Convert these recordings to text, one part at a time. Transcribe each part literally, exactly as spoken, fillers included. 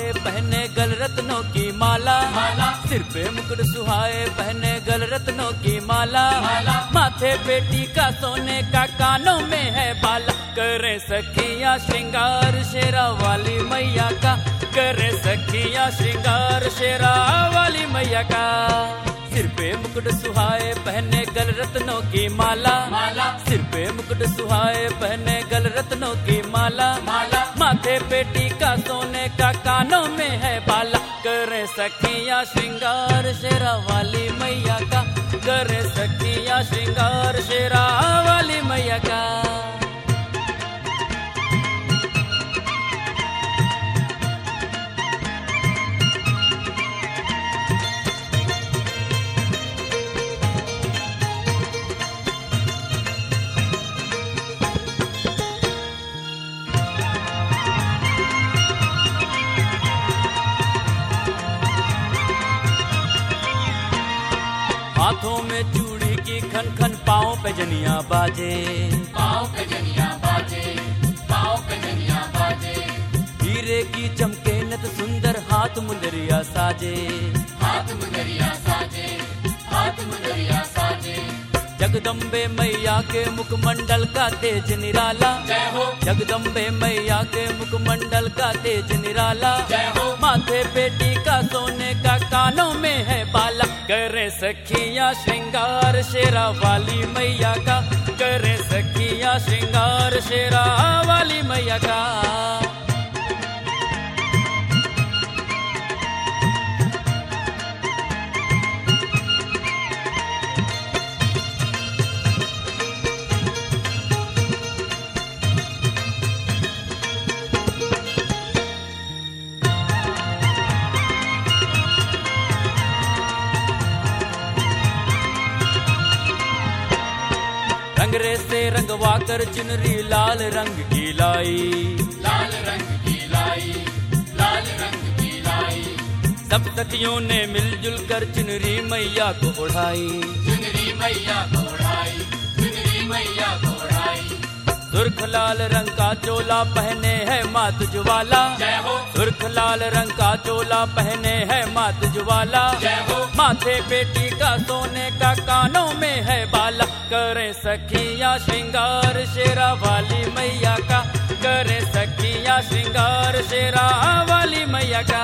सुहाए पहने गल रत्नों की माला, माला। सिर पे मुकुट सुहाए पहने गल रत्नों की माला, माला। माथे पे टीका सोने का, कानों में है बाला। करे सखियां श्रृंगार शेरा वाली मैया का, करे सखियां श्रृंगार शेरा वाली मैया का। सिर पे मुकुट सुहाए पहने गल रत्नों की माला, माला। सिर पे मुकुट सुहाए पहने गल रत्नों की माला, माला। माथे पे टीका सोने का, कानों में है बाला। करे सखियां श्रृंगार शेरा वाली मैया का, करे सखियां श्रृंगार शेरा वाली मैया का। हाथों में चूड़ी की खन खन, पाँव पे जनिया बाजे, पाँव पे जनिया बाजे, पाँव पे जनिया बाजे। हीरे की चमके नत सुंदर, हाथ मुंदरिया साजे, हाथ मुंदरिया साजे, हाथ मुंदरिया साजे। जगदम्बे मैया के मुखमंडल का तेज निराला, जय हो। जगदम्बे मैया के मुखमंडल का तेज निराला, जय हो। माथे पे टीका सोने का, कानों में है बाला। करे सखियां श्रृंगार शेरा वाली मैया का, करे सखियां श्रृंगार शेरा वाली मैया का। रंगरे से रंगवा कर चुनरी लाल रंग की लाई, लाल रंग की लाई, लाल रंग की लाई। सब सखियों ने मिलजुल कर चुनरी मैया को ओढ़ाई, चुनरी मैया को ओढ़ाई, चुनरी मैया को ओढ़ाई। सुर्ख लाल रंग का चोला पहने है मात ज्वाला, जय हो। सुर्ख लाल रंग का चोला पहने है मात ज्वाला, जय हो। माथे पे टीका सोने का, कानों में है बाला। करे सखियां श्रृंगार शेरा वाली मैया का, करे सखियां श्रृंगार शेरा वाली मैया का।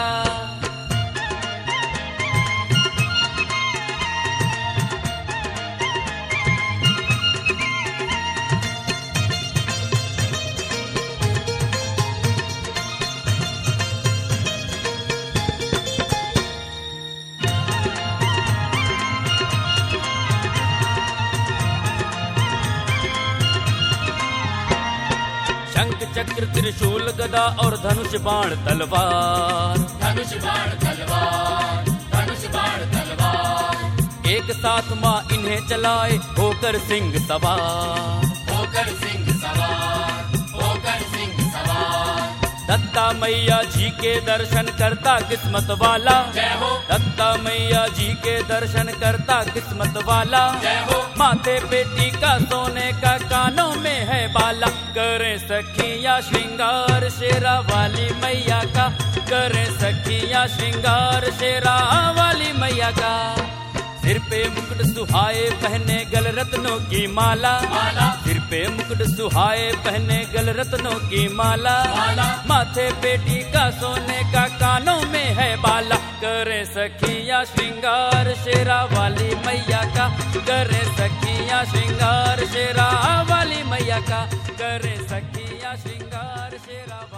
शंख चक्र त्रिशूल गदा और धनुष बाण तलवार, धनुष बाण तलवार, धनुष बाण तलवार। एक साथ माँ इन्हें चलाए होकर सिंह सवार, होकर सिंह सवार, होकर सिंह सवार। दत्ता मैया जी के दर्शन करता किस्मत वाला, जय हो। दत्ता मैया जी के दर्शन करता किस्मत वाला, जय हो। माथे पे टीका सोने का, कानों में है बाला। करे सखियां श्रृंगार शेरा वाली मैया का, करे सखियां श्रृंगार शेरा वाली मैया का। सिर पे मुकुट सुहाए पहने गल रत्नों की माला, माला। सिर पे मुकुट सुहाए पहने गल रत्नों की माला, माला। माथे पे टीका सोने का, कानों में है बाला। करे सखियां श्रृंगार शेरा वाली मैया का, करे सखियां श्रृंगार शेरा वाली मैया का, करे सखियां श्रृंगार शेरा